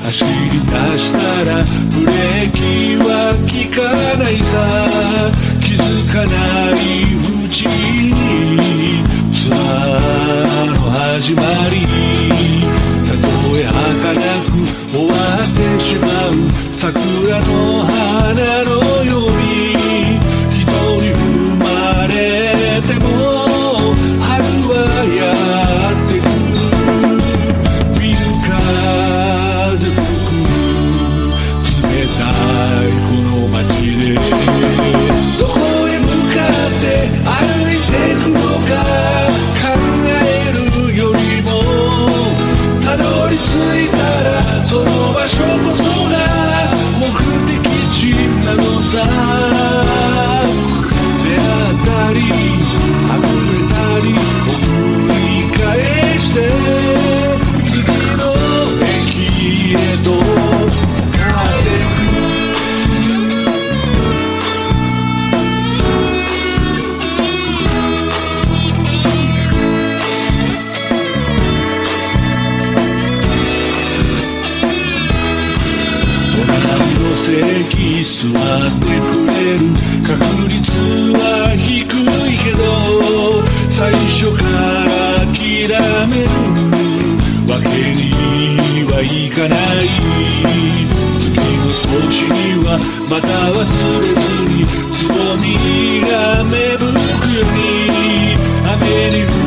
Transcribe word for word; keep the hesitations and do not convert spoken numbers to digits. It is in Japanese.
走り出したらブレーキは効かないさ。気づかないうちにツアーの始まり、たとえ儚く終わってしまう桜の花のように、一人生まれても春はやってくる。見る風吹く冷たいこの街で、どこへ向かって歩いてくのか考えるよりも、たどり着いたらその場所こそが目的地なのさ。出会ったりはぐれたりを繰り返して、次の駅へと向かってく。席座ってくれる確率は低いけど、最初から諦めるわけにはいかない。次の年にはまた忘れずに、つぼみが芽吹くように雨に